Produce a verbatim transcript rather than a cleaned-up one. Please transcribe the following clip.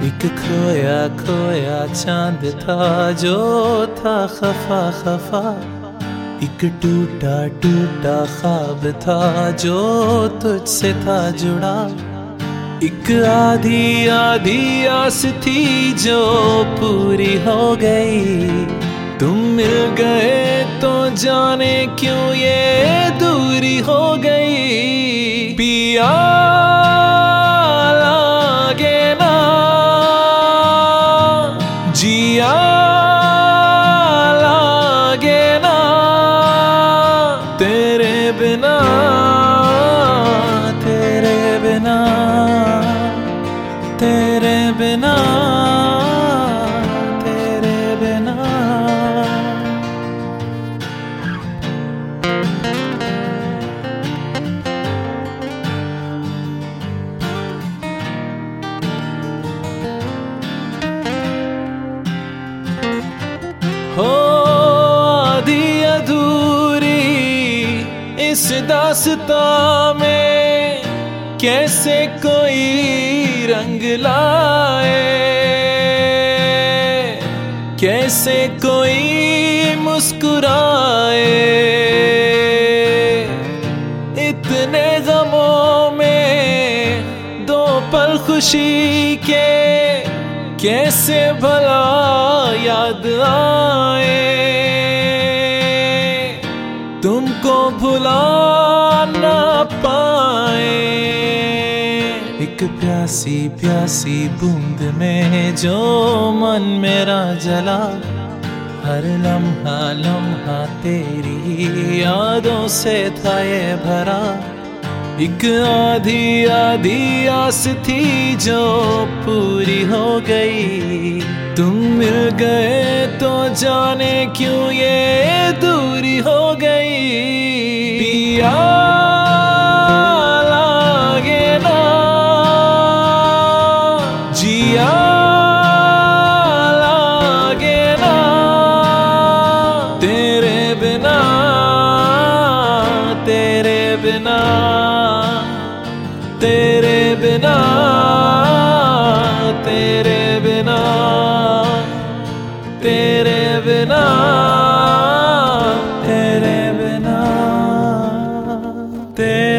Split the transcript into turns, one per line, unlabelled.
एक खोया खोया चांद था जो था खफा खफा, एक टूटा टूटा ख्वाब था जो तुझसे था जुड़ा। एक आधी आधी आस थी जो पूरी हो गई, तुम मिल गए तो जाने क्यों ये दूरी हो गई। पिया लागे ना जिया लागे ना, तेरे बिना तेरे बिना तेरे बिना तेरे बिना। हो आधी अधूरी इस दास्तां में कैसे कोई रंग लाए, कैसे कोई मुस्कुराए। इतने गमों में दो पल खुशी के कैसे भला याद आए, तुमको भुला ना पाए। एक प्यासी प्यासी बूंद में जो मन मेरा जला, हर लम्हा लम्हा तेरी यादों से था ये भरा। एक आधी आधी आस थी जो पूरी हो गई, तुम मिल गए तो जाने क्यों ये दूरी हो गई। पिया लागे ना जिया लागे ना, तेरे बिना तेरे बिना तेरे बिना तेरे बिना तेरे बिना तेरे बिना तेरे